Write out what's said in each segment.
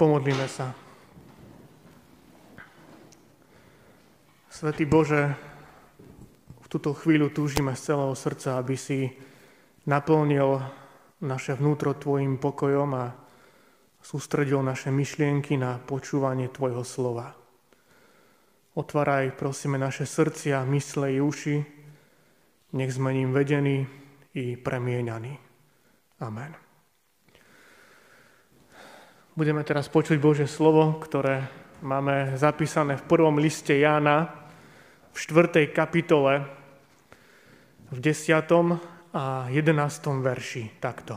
Pomodlíme sa. Svätý Bože, v túto chvíľu túžime z celého srdca, aby si naplnil naše vnútro Tvojim pokojom a sústredil naše myšlienky na počúvanie Tvojho slova. Otváraj, prosíme, naše srdcia, mysle i uši, nech sme ním vedení i premieňaní. Amen. Budeme teraz počuť Božie slovo, ktoré máme zapísané v prvom liste Jána v 4. kapitole v 10. a 11. verši takto.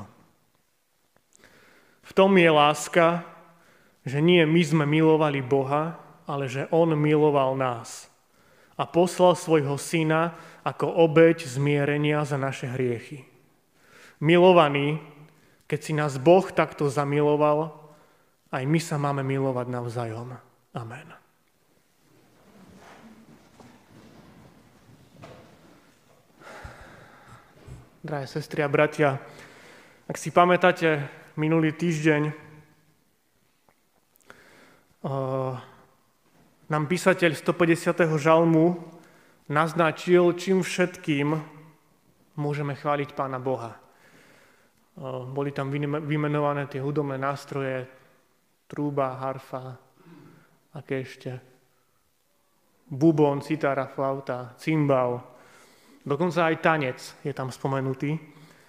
V tom je láska, že nie my sme milovali Boha, ale že On miloval nás a poslal svojho syna ako obeť zmierenia za naše hriechy. Milovaní, keď si nás Boh takto zamiloval, aj my sa máme milovať navzájom. Amen. Drahé sestry a bratia, ak si pamätáte, minulý týždeň nám písateľ 150. žalmu naznačil, čím všetkým môžeme chváliť Pána Boha. Boli tam vymenované tie hudobné nástroje, trúba, harfa, aké ešte, bubon, citára, flauta, cymbal, dokonca aj tanec je tam spomenutý.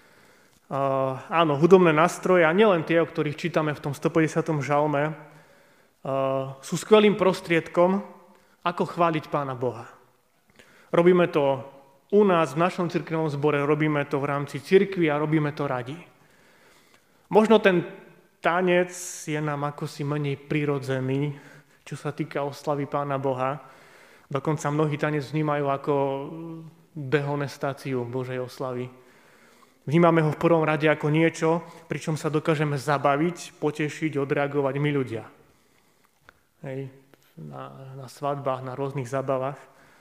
Áno, hudobné nástroje, a nielen tie, o ktorých čítame v tom 150. žalme, sú skvelým prostriedkom, ako chváliť Pána Boha. Robíme to u nás, v našom cirkevnom zbore, robíme to v rámci cirkvi a robíme to radi. Možno ten tanec je nám akosi menej prirodzený, čo sa týka oslavy Pána Boha. Dokonca mnohí tanec vnímajú ako dehonestáciu Božej oslavy. Vnímame ho v prvom rade ako niečo, pričom sa dokážeme zabaviť, potešiť, odreagovať my ľudia. Hej, na svadbách, na rôznych zabavách.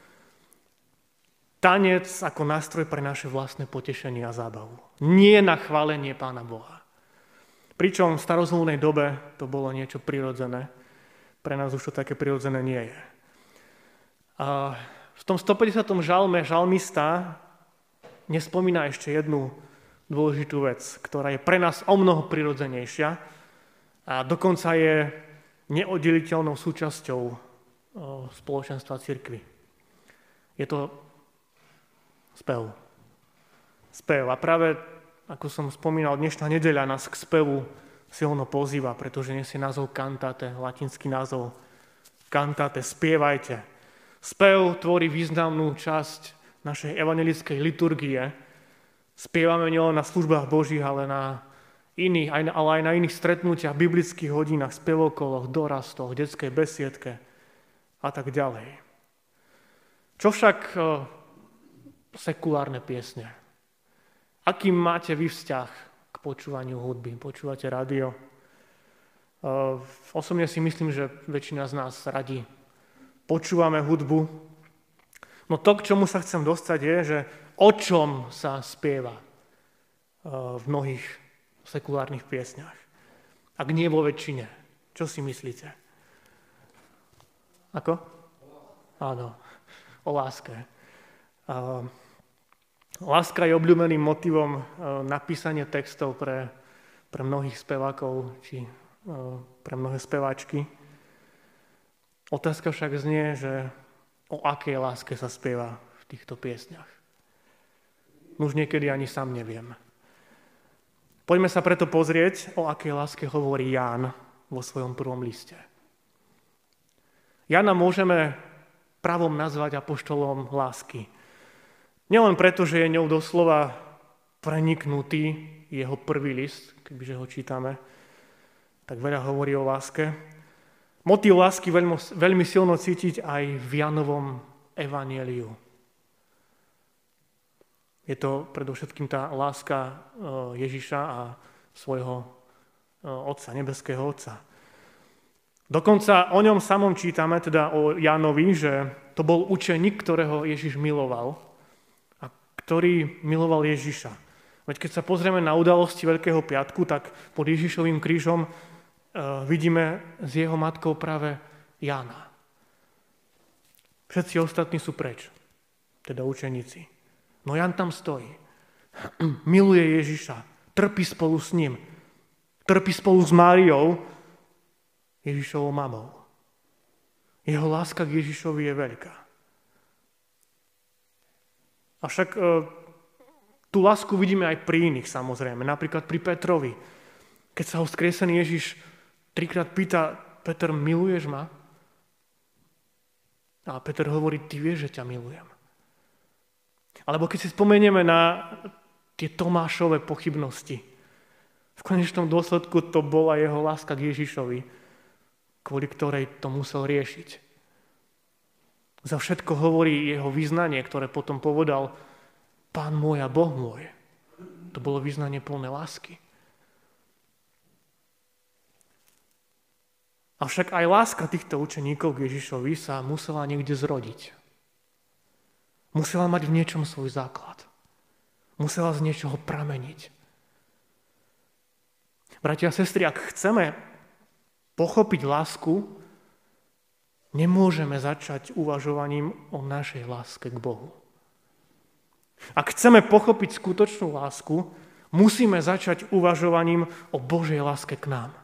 Tanec ako nástroj pre naše vlastné potešenie a zábavu. Nie na chválenie Pána Boha. Pričom v starozmluvnej dobe to bolo niečo prirodzené. Pre nás už to také prirodzené nie je. A v tom 150. žalme žalmista nespomína ešte jednu dôležitú vec, ktorá je pre nás omnoho prirodzenejšia a dokonca je neoddeliteľnou súčasťou spoločenstva cirkvi. Je to spev. Spev. A práve, ako som spomínal, dnešná nedeľa nás k spevu silno pozýva, pretože nesie názov cantate, latinský názov cantate, spievajte. Spev tvorí významnú časť našej evanjelickej liturgie. Spievame nielen na službách Božích, ale aj na iných stretnutiach, biblických hodinách, spevokoloch, dorastoch, detskej besiedke a tak ďalej. Čo však sekulárne piesne? Aký máte vy vzťah k počúvaniu hudby? Počúvate rádio? Osobne si myslím, že väčšina z nás radi počúvame hudbu. No to, k čomu sa chcem dostať, je, že o čom sa spieva v mnohých sekulárnych piesňach. Ak nie vo väčšine. Čo si myslíte? Ako? Áno, o láske. Láska je obľúbeným motivom napísania textov pre mnohých spevákov či pre mnohé speváčky. Otázka však znie, že o akej láske sa spieva v týchto piesňach. Už niekedy ani sám neviem. Poďme sa preto pozrieť, o akej láske hovorí Ján vo svojom prvom liste. Jána môžeme pravom nazvať apoštolom lásky. Nielen preto, že je ňou doslova preniknutý jeho prvý list, kebyže ho čítame, tak veľa hovorí o láske. Motív lásky veľmi silno cítiť aj v Jánovom evanjeliu. Je to predovšetkým tá láska Ježiša a svojho Otca, nebeského Otca. Dokonca o ňom samom čítame, teda o Jánovi, že to bol učeník, ktorého Ježiš miloval a ktorý miloval Ježiša. Veď keď sa pozrieme na udalosti Veľkého piatku, tak pod Ježišovým krížom vidíme s jeho matkou práve Jána. Všetci ostatní sú preč, teda učeníci. No Ján tam stojí. Miluje Ježiša, trpí spolu s ním. Trpí spolu s Máriou, Ježišovou mamou. Jeho láska k Ježišovi je veľká. Avšak tú lásku vidíme aj pri iných, samozrejme. Napríklad pri Petrovi. Keď sa ho vzkriesený Ježiš trikrát pýta, Peter, miluješ ma? A Peter hovorí, ty vieš, že ťa milujem. Alebo keď si spomenieme na tie Tomášove pochybnosti. V konečnom dôsledku to bola jeho láska k Ježišovi, kvôli ktorej to musel riešiť. Za všetko hovorí jeho vyznanie, ktoré potom povedal Pán môj a Boh môj. To bolo vyznanie plné lásky. Avšak aj láska týchto učeníkov k Ježišovi sa musela niekde zrodiť. Musela mať v niečom svoj základ. Musela z niečoho prameniť. Bratia a sestry, ak chceme pochopiť lásku, nemôžeme začať uvažovaním o našej láske k Bohu. Ak chceme pochopiť skutočnú lásku, musíme začať uvažovaním o Božej láske k nám.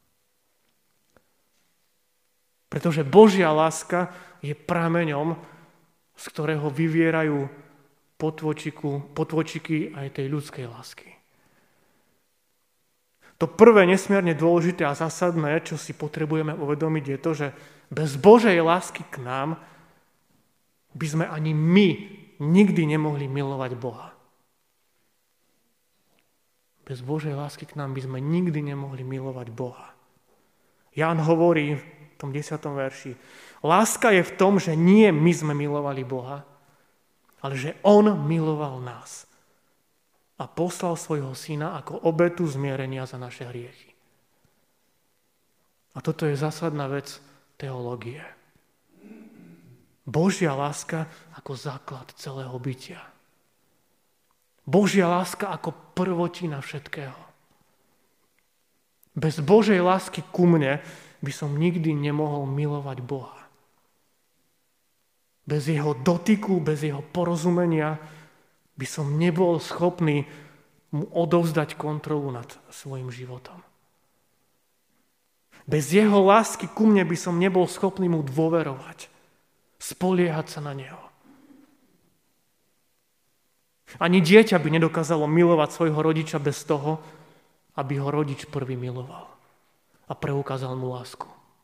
Pretože Božia láska je prameňom, z ktorého vyvierajú potôčiky aj tej ľudskej lásky. To prvé nesmierne dôležité a zásadné, čo si potrebujeme uvedomiť, je to, že bez Božej lásky k nám by sme ani my nikdy nemohli milovať Boha. Bez Božej lásky k nám by sme nikdy nemohli milovať Boha. Ján hovorí v tom 10. verši, láska je v tom, že nie my sme milovali Boha, ale že On miloval nás a poslal svojho syna ako obetu zmierenia za naše hriechy. A toto je zásadná vec teológie. Božia láska ako základ celého bytia. Božia láska ako prvotina všetkého. Bez Božej lásky ku mne by som nikdy nemohol milovať Boha. Bez jeho dotyku, bez jeho porozumenia by som nebol schopný mu odovzdať kontrolu nad svojim životom. Bez jeho lásky ku mne by som nebol schopný mu dôverovať, spoliehať sa na neho. Ani dieťa by nedokázalo milovať svojho rodiča bez toho, aby ho rodič prvý miloval a preukázal mu lásku.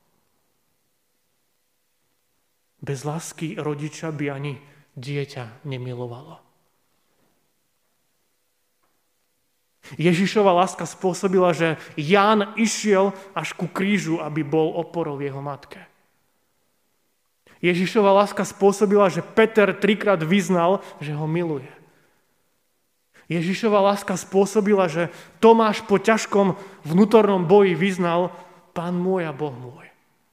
Bez lásky rodiča by ani dieťa nemilovalo. Ježišova láska spôsobila, že Ján išiel až ku krížu, aby bol oporou jeho matke. Ježišova láska spôsobila, že Peter 3-krát vyznal, že ho miluje. Ježišova láska spôsobila, že Tomáš po ťažkom vnútornom boji vyznal Pán môj a Boh môj.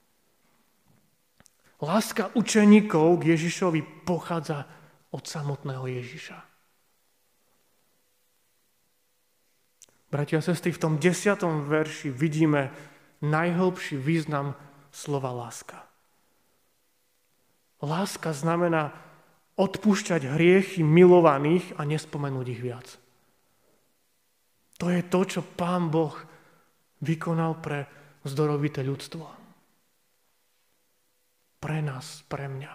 Láska učeníkov k Ježišovi pochádza od samotného Ježiša. Bratia a sestry, v tom 10. verši vidíme najhlbší význam slova láska. Láska znamená odpúšťať hriechy milovaných a nespomenúť ich viac. To je to, čo Pán Boh vykonal pre zdorovité ľudstvo. Pre nás, pre mňa.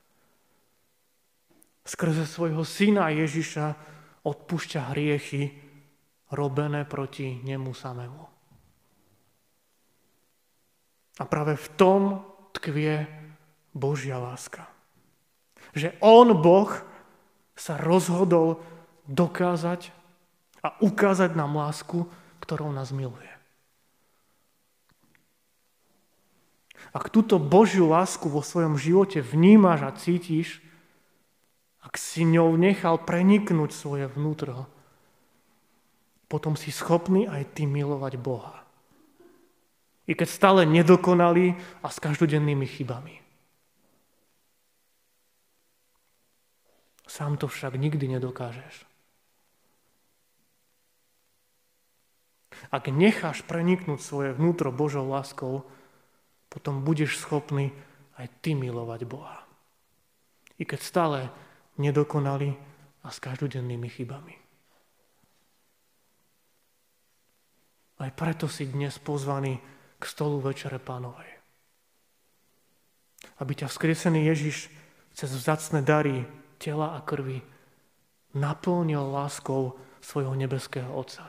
Skrze svojho syna Ježiša odpúšťa hriechy robené proti nemu samému. A práve v tom tkvie Božia láska. Že On, Boh, sa rozhodol dokázať a ukázať nám lásku, ktorou nás miluje. Ak túto Božiu lásku vo svojom živote vnímaš a cítiš, ak si ňou nechal preniknúť svoje vnútro, potom si schopný aj ty milovať Boha. I keď stále nedokonalý a s každodennými chybami. Sám to však nikdy nedokážeš. Ak necháš preniknúť svoje vnútro Božou láskou, potom budeš schopný aj ty milovať Boha. I keď stále nedokonalý a s každodennými chybami. Aj preto si dnes pozvaný k stolu Večere Pánovej. Aby ťa vzkriesený Ježiš cez vzácne dary tela a krvi naplnil láskou svojho nebeského Otca.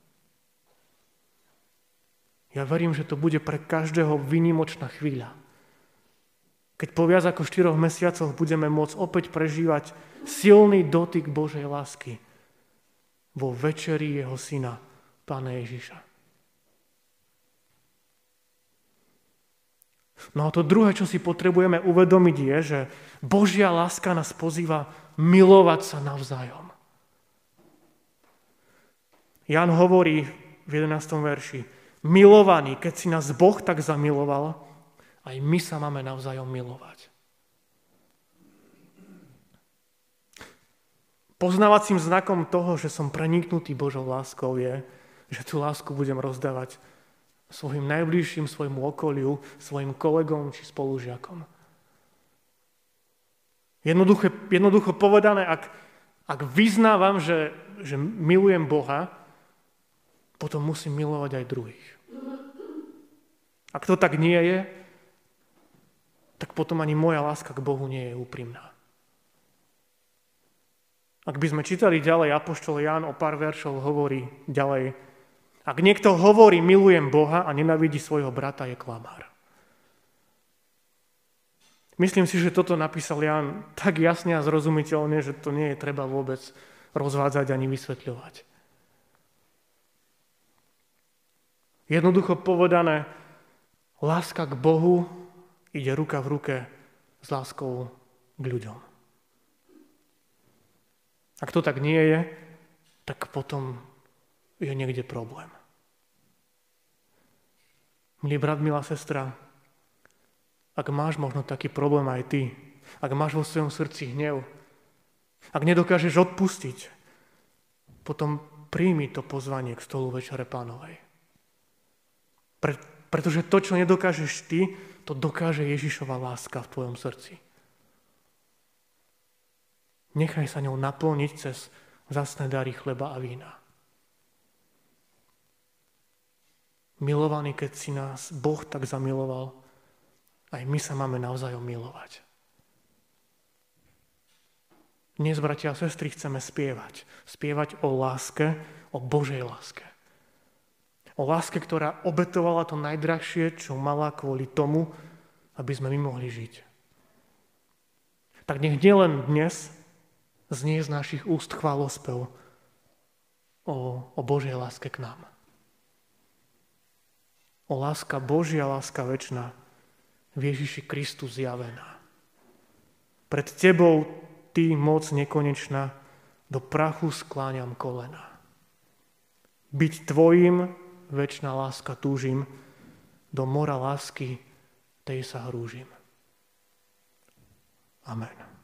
Ja verím, že to bude pre každého výnimočná chvíľa. Keď po viac ako 4 mesiacoch budeme môcť opäť prežívať silný dotyk Božej lásky vo večeri jeho syna, Pána Ježiša. No a to druhé, čo si potrebujeme uvedomiť, je, že Božia láska nás pozýva milovať sa navzájom. Ján hovorí v 11. verši: milovaní, keď si nás Boh tak zamiloval, aj my sa máme navzájom milovať. Poznávacím znakom toho, že som preniknutý Božou láskou, je, že tú lásku budem rozdávať svojim najbližším, svojmu okoliu, svojim kolegom či spolužiakom. Jednoducho povedané, ak vyznávam, že milujem Boha, potom musím milovať aj druhých. Ak to tak nie je, tak potom ani moja láska k Bohu nie je úprimná. Ak by sme čítali ďalej, apoštol Ján o pár veršov hovorí ďalej: ak niekto hovorí, milujem Boha a nenávidí svojho brata, je klamár. Myslím si, že toto napísal Ján tak jasne a zrozumiteľne, že to nie je treba vôbec rozvádzať ani vysvetľovať. Jednoducho povedané, láska k Bohu ide ruka v ruke s láskou k ľuďom. Ak to tak nie je, tak potom je niekde problém. Milý brat, milá sestra, ak máš možno taký problém aj ty, ak máš vo svojom srdci hnev, ak nedokážeš odpustiť, potom príjmi to pozvanie k stolu Večere Pánovej. Pretože to, čo nedokážeš ty, to dokáže Ježišova láska v tvojom srdci. Nechaj sa ňou naplniť cez vzácne dary chleba a vína. Milovaní, keď si nás Boh tak zamiloval, aj my sa máme navzájom milovať. Dnes, bratia a sestry, chceme spievať. Spievať o láske, o Božej láske. O láske, ktorá obetovala to najdrahšie, čo mala kvôli tomu, aby sme my mohli žiť. Tak nech nielen dnes znie z našich úst chválospev o Božej láske k nám. O láska Božia, láska večná v Ježiši Kristu zjavená. Pred tebou, ty moc nekonečná, do prachu skláňam kolena. Byť tvojim, večná láska túžim, do mora lásky tej sa hrúžim. Amen.